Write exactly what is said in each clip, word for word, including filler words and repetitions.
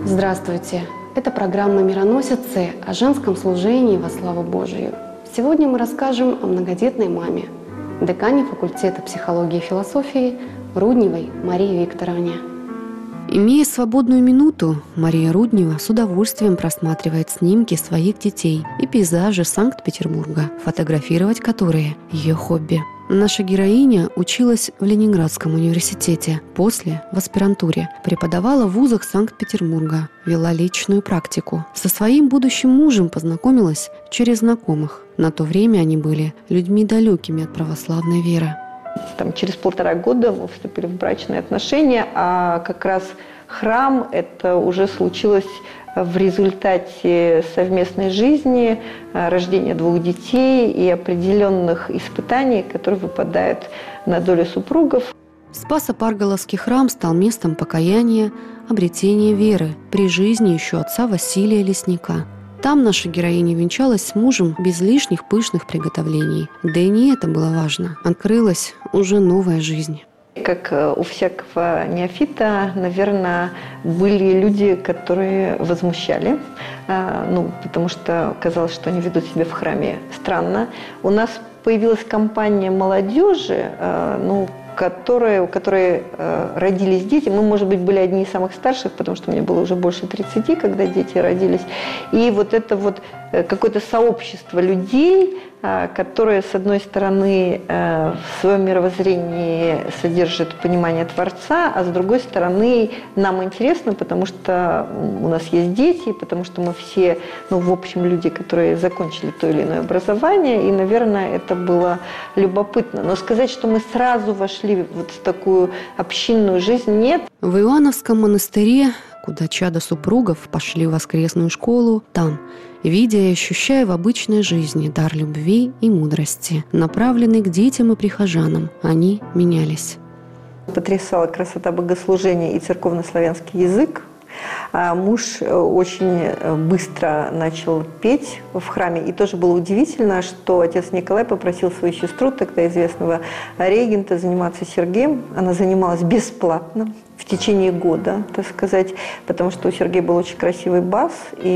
Здравствуйте! Это программа «Мироносицы» о женском служении во славу Божию. Сегодня мы расскажем о многодетной маме, декане факультета психологии и философии Рудневой Марии Викторовне. Имея свободную минуту, Мария Руднева с удовольствием просматривает снимки своих детей и пейзажи Санкт-Петербурга, фотографировать которые – ее хобби. Наша героиня училась в Ленинградском университете, после – в аспирантуре, преподавала в вузах Санкт-Петербурга, вела личную практику. Со своим будущим мужем познакомилась через знакомых. На то время они были людьми далекими от православной веры. Там, через полтора года мы вступили в брачные отношения, а как раз храм – это уже случилось в результате совместной жизни, рождения двух детей и определенных испытаний, которые выпадают на долю супругов. Спасо-Парголовский храм стал местом покаяния, обретения веры при жизни еще отца Василия Лесника. Там наша героиня венчалась с мужем без лишних пышных приготовлений. Да и не это было важно. Открылась уже новая жизнь. Как у всякого неофита, наверное, были люди, которые возмущали, ну, потому что казалось, что они ведут себя в храме странно. У нас появилась компания молодежи, ну, которые, у которой э, родились дети. Мы, может быть, были одни из самых старших, потому что мне было уже больше тридцати, когда дети родились. И вот это вот э, какое-то сообщество людей, э, которое, с одной стороны, э, в своем мировоззрении содержит понимание Творца, а с другой стороны, нам интересно, потому что у нас есть дети, потому что мы все, ну, в общем, люди, которые закончили то или иное образование, и, наверное, это было любопытно. Но сказать, что мы сразу вошли вот в такую общинную жизнь, нет. В Иоанновском монастыре, куда чада супругов пошли в воскресную школу, там, видя и ощущая в обычной жизни дар любви и мудрости, направленный к детям и прихожанам, они менялись. Потрясала красота богослужения и церковнославянский язык. Муж очень быстро начал петь в храме. И тоже было удивительно, что отец Николай попросил свою сестру, тогда известного регента, заниматься Сергеем. Она занималась бесплатно в течение года, так сказать, потому что у Сергея был очень красивый бас,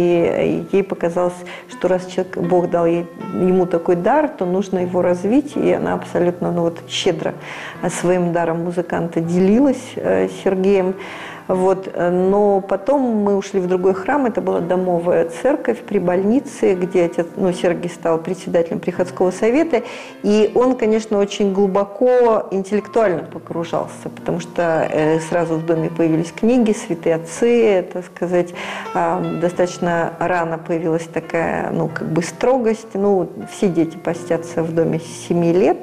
и ей показалось, что раз человек, Бог дал ей, ему такой дар, то нужно его развить, и она абсолютно, ну вот, щедро своим даром музыканта делилась с Сергеем. Вот. Но потом мы ушли в другой храм, это была домовая церковь при больнице, где отец, ну, Сергий стал председателем приходского совета, и он, конечно, очень глубоко интеллектуально погружался, потому что э, сразу в доме появились книги, святые отцы, так сказать, э, достаточно рано появилась такая, ну, как бы строгость, ну, все дети постятся в доме с семи лет,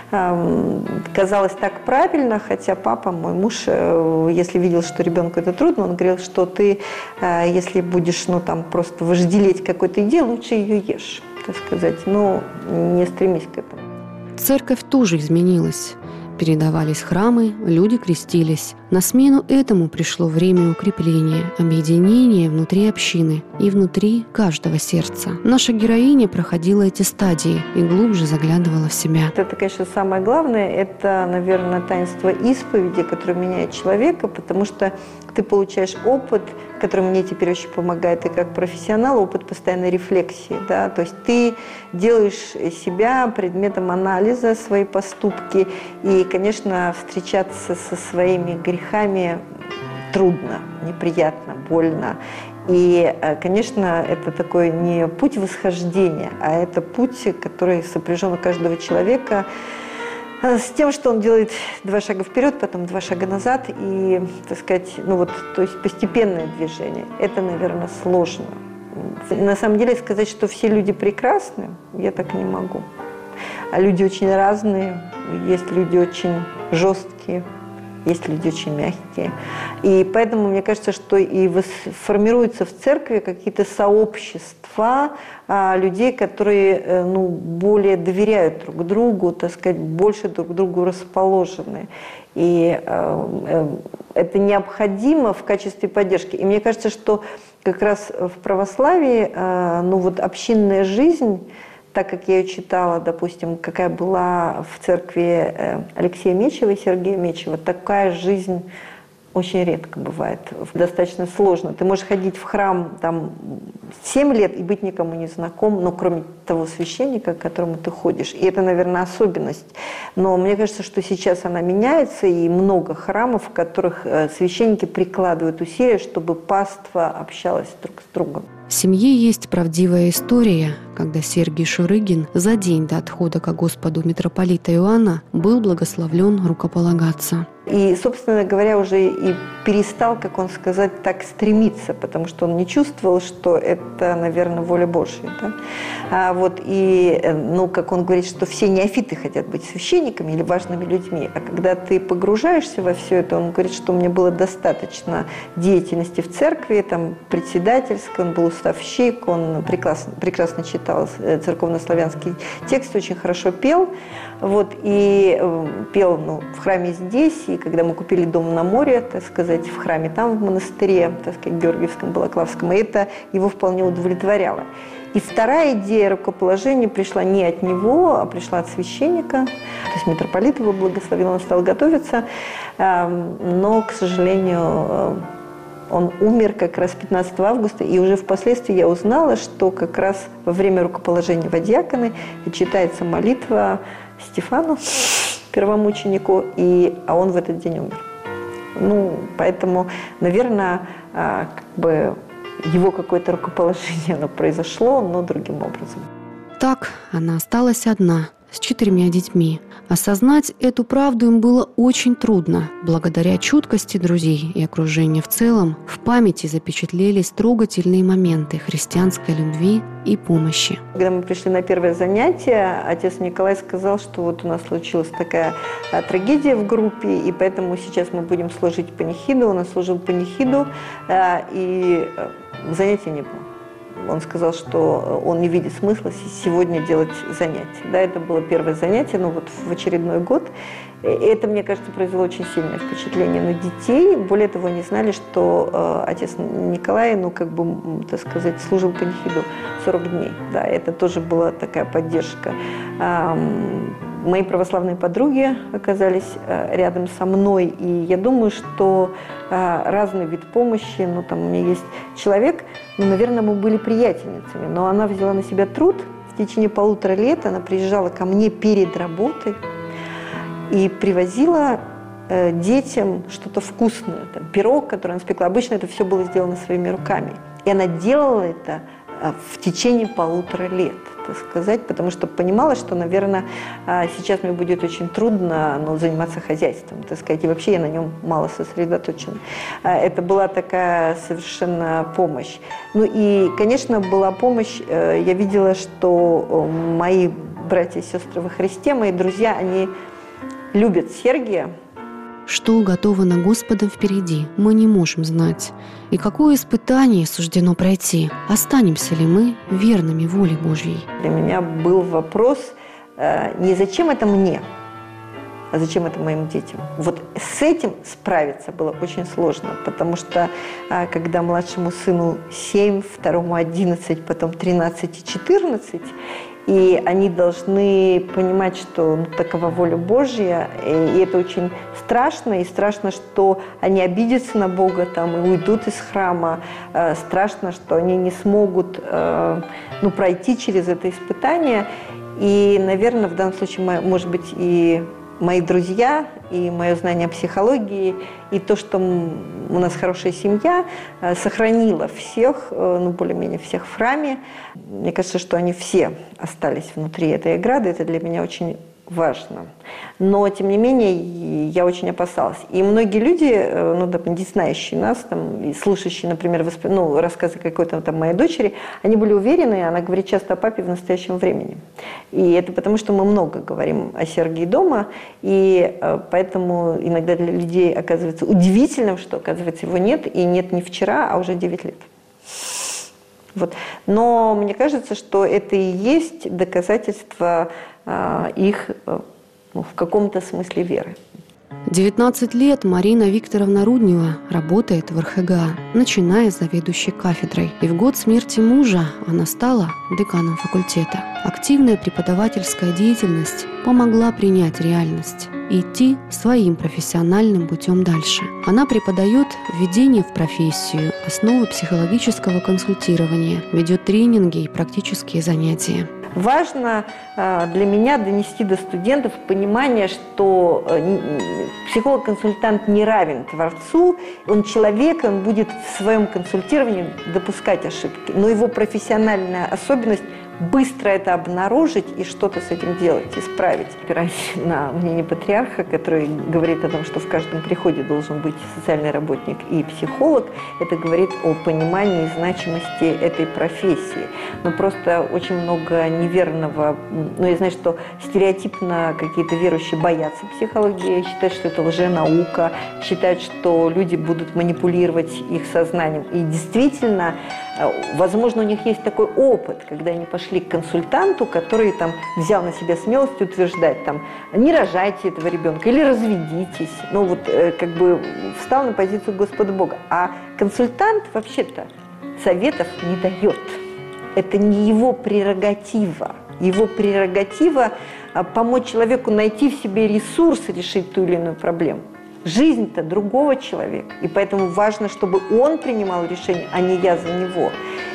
э, казалось так правильно, хотя папа, мой муж, э, если видел, что ребенок ребенку это трудно, он говорил, что ты, если будешь, ну, там, просто вожделеть какой-то идеей, лучше ее ешь, так сказать, но не стремись к этому. Церковь тоже изменилась. Передавались храмы, люди крестились. На смену этому пришло время укрепления, объединения внутри общины и внутри каждого сердца. Наша героиня проходила эти стадии и глубже заглядывала в себя. Это, конечно, самое главное, это, наверное, таинство исповеди, которое меняет человека, потому что ты получаешь опыт, который мне теперь очень помогает и как профессионал, опыт постоянной рефлексии. Да? То есть ты делаешь себя предметом анализа, свои поступки, и, конечно, встречаться со своими грехами трудно, неприятно, больно. И, конечно, это такой не путь восхождения, а это путь, который сопряжен у каждого человека с тем, что он делает два шага вперед, потом два шага назад, и, так сказать, ну вот, то есть постепенное движение. Это, наверное, сложно. На самом деле сказать, что все люди прекрасны, я так не могу. А люди очень разные, есть люди очень жесткие, есть люди очень мягкие. И поэтому мне кажется, что и формируются в церкви какие-то сообщества а, людей, которые, ну, более доверяют друг другу, так сказать, больше друг к другу расположены. И э, это необходимо в качестве поддержки. И мне кажется, что как раз в православии, э, ну вот общинная жизнь, так как я ее читала, допустим, какая была в церкви Алексея Мечева и Сергея Мечева, такая жизнь очень редко бывает. Достаточно сложно. Ты можешь ходить в храм там семь лет и быть никому не знаком, ну, кроме того священника, к которому ты ходишь. И это, наверное, особенность. Но мне кажется, что сейчас она меняется, и много храмов, в которых священники прикладывают усилия, чтобы паства общалась друг с другом. В семье есть правдивая история, когда Сергий Шурыгин за день до отхода ко Господу митрополита Иоанна был благословлен рукополагаться. И, собственно говоря, уже и перестал, как он сказать, так стремиться, потому что он не чувствовал, что это, наверное, воля Божья. Да? А вот и, ну, как он говорит, что все неофиты хотят быть священниками или важными людьми. А когда ты погружаешься во все это, он говорит, что мне было достаточно деятельности в церкви, там, председательской, он был уставщик, он прекрасно, прекрасно читал церковнославянский текст, очень хорошо пел. Вот, и пел ну, в храме здесь, и когда мы купили дом на море, так сказать, в храме там, в монастыре, так сказать, Георгиевском, Балаклавском, и это его вполне удовлетворяло. И вторая идея рукоположения пришла не от него, а пришла от священника, то есть митрополит его благословил, он стал готовиться, но, к сожалению, он умер как раз пятнадцатого августа, и уже впоследствии я узнала, что как раз во время рукоположения во диаконы читается молитва Стефану, первомученику, и, а он в этот день умер. Ну, поэтому, наверное, как бы его какое-то рукоположение оно произошло, но другим образом. Так она осталась одна, с четырьмя детьми. Осознать эту правду им было очень трудно. Благодаря чуткости друзей и окружения в целом в памяти запечатлелись трогательные моменты христианской любви и помощи. Когда мы пришли на первое занятие, отец Николай сказал, что вот у нас случилась такая а, трагедия в группе, и поэтому сейчас мы будем служить панихиду. Он служил панихиду, а, и а, занятия не было. Он сказал, что он не видит смысла сегодня делать занятия. Да, это было первое занятие, но вот в очередной год. И это, мне кажется, произвело очень сильное впечатление на детей. Более того, они знали, что э, отец Николай, ну, как бы, так сказать, служил панихиду сорок дней. Да, это тоже была такая поддержка. Эм, мои православные подруги оказались э, рядом со мной, и я думаю, что э, разный вид помощи, ну, там у меня есть человек, ну, наверное, мы были приятельницами, но она взяла на себя труд. В течение полутора лет она приезжала ко мне перед работой и привозила э, детям что-то вкусное, там, пирог, который она спекла. Обычно это все было сделано своими руками. И она делала это э, в течение полутора лет, так сказать, потому что понимала, что, наверное, э, сейчас мне будет очень трудно ну, заниматься хозяйством, так сказать, и вообще я на нем мало сосредоточена. Э, это была такая совершенно помощь. Ну и, конечно, была помощь, э, я видела, что э, мои братья и сестры во Христе, мои друзья, они любят Сергия. Что уготовано Господом впереди, мы не можем знать. И какое испытание суждено пройти? Останемся ли мы верными воле Божьей? Для меня был вопрос э, не зачем это мне, а зачем это моим детям. Вот с этим справиться было очень сложно, потому что э, когда младшему сыну семь, второму одиннадцать, потом тринадцать и четырнадцать, и они должны понимать, что ну, такова воля Божья, и это очень страшно, и страшно, что они обидятся на Бога там, и уйдут из храма, э, страшно, что они не смогут э, ну, пройти через это испытание. И, наверное, в данном случае, может быть, и мои друзья, и мое знание психологии, и то, что у нас хорошая семья, сохранила всех, ну, более-менее всех в храме. Мне кажется, что они все остались внутри этой ограды. Это для меня очень важно. Но, тем не менее, я очень опасалась. И многие люди, ну, да, не знающие нас, там, и слушающие, например, восп... ну, рассказы какой-то там моей дочери, они были уверены, она говорит часто о папе в настоящем времени. И это потому, что мы много говорим о Сергии дома, и поэтому иногда для людей оказывается удивительным, что, оказывается, его нет, и нет не вчера, а уже девять лет. Вот. Но мне кажется, что это и есть доказательство их ну, в каком-то смысле веры. девятнадцать лет Марина Викторовна Руднева работает в эр ха гэ а, начиная с заведующей кафедрой. И в год смерти мужа она стала деканом факультета. Активная преподавательская деятельность помогла принять реальность и идти своим профессиональным путем дальше. Она преподает введение в профессию, основы психологического консультирования, ведет тренинги и практические занятия. Важно для меня донести до студентов понимание, что психолог-консультант не равен творцу, он человек, он будет в своем консультировании допускать ошибки, но его профессиональная особенность – быстро это обнаружить и что-то с этим делать, исправить. Опираясь на мнение патриарха, который говорит о том, что в каждом приходе должен быть социальный работник и психолог, это говорит о понимании и значимости этой профессии. Но просто очень много неверного, ну я знаю, что стереотипно какие-то верующие боятся психологии, считают, что это лженаука, считают, что люди будут манипулировать их сознанием. И действительно, возможно, у них есть такой опыт, когда они пошли к консультанту, который там взял на себя смелость утверждать, там, не рожайте этого ребенка или разведитесь. Ну вот как бы встал на позицию Господа Бога. А консультант вообще-то советов не дает. Это не его прерогатива. Его прерогатива помочь человеку найти в себе ресурс решить ту или иную проблему. Жизнь-то другого человека. И поэтому важно, чтобы он принимал решение, а не я за него.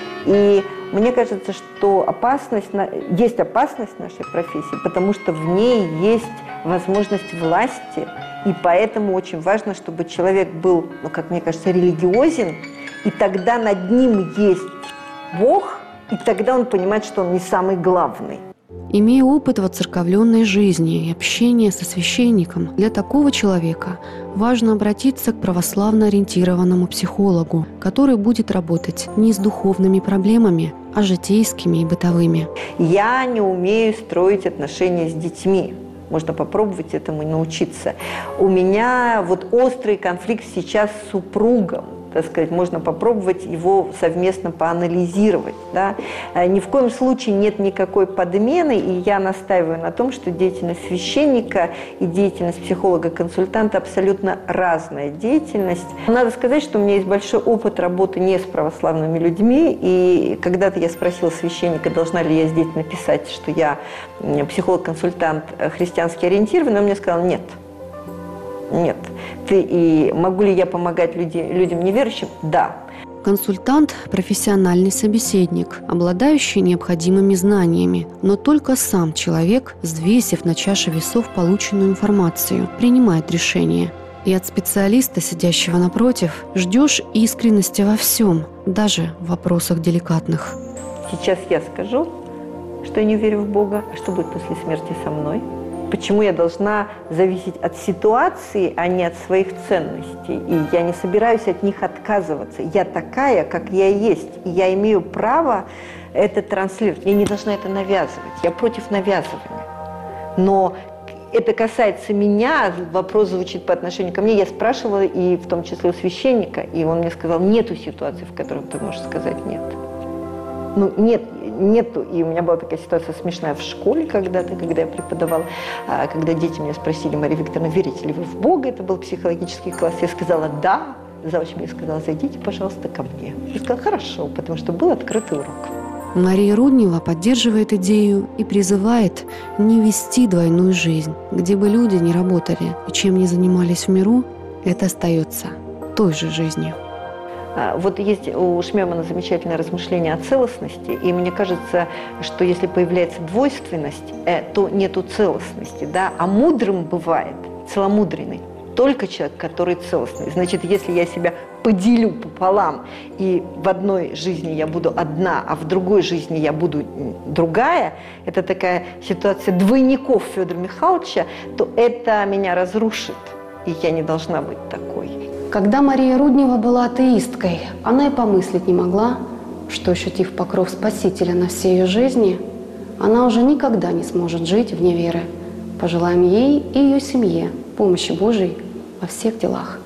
И мне кажется, что опасность, есть опасность нашей профессии, потому что в ней есть возможность власти. И поэтому очень важно, чтобы человек был, ну, как мне кажется, религиозен, и тогда над ним есть Бог, и тогда он понимает, что он не самый главный. Имея опыт воцерковленной жизни и общения со священником, для такого человека важно обратиться к православно ориентированному психологу, который будет работать не с духовными проблемами, а житейскими и бытовыми. Я не умею строить отношения с детьми. Можно попробовать этому научиться. У меня вот острый конфликт сейчас с супругом. Так сказать, можно попробовать его совместно поанализировать. Да? Ни в коем случае нет никакой подмены, и я настаиваю на том, что деятельность священника и деятельность психолога-консультанта абсолютно разная деятельность. Надо сказать, что у меня есть большой опыт работы не с православными людьми, и когда-то я спросила священника, должна ли я здесь написать, что я психолог-консультант христиански ориентированный, он мне сказал нет. Нет. Ты, и могу ли я помогать люди, людям неверующим? Да. Консультант – профессиональный собеседник, обладающий необходимыми знаниями, но только сам человек, взвесив на чаше весов полученную информацию, принимает решение. И от специалиста, сидящего напротив, ждешь искренности во всем, даже в вопросах деликатных. Сейчас я скажу, что я не верю в Бога, а что будет после смерти со мной? Почему я должна зависеть от ситуации, а не от своих ценностей? И я не собираюсь от них отказываться. Я такая, как я есть. И я имею право это транслировать. Я не должна это навязывать. Я против навязывания. Но это касается меня, вопрос звучит по отношению ко мне. Я спрашивала, и в том числе у священника, и он мне сказал, нету ситуации, в которой ты можешь сказать нет. Ну, нет, нету. И у меня была такая ситуация смешная в школе когда-то, когда я преподавала, когда дети меня спросили, Мария Викторовна, верите ли вы в Бога? Это был психологический класс. Я сказала «да». Завуч мне сказала, зайдите, пожалуйста, ко мне. Я сказала «хорошо», потому что был открытый урок. Мария Руднева поддерживает идею и призывает не вести двойную жизнь. Где бы люди ни работали и чем ни занимались в миру, это остается той же жизнью. Вот есть у Шмемана замечательное размышление о целостности, и мне кажется, что если появляется двойственность, то нету целостности, да? А мудрым бывает, целомудренный, только человек, который целостный. Значит, если я себя поделю пополам, и в одной жизни я буду одна, а в другой жизни я буду другая, это такая ситуация двойников Федора Михайловича, то это меня разрушит, и я не должна быть такой. Когда Мария Руднева была атеисткой, она и помыслить не могла, что, ощутив покров Спасителя на всей ее жизни, она уже никогда не сможет жить вне веры. Пожелаем ей и ее семье помощи Божией во всех делах.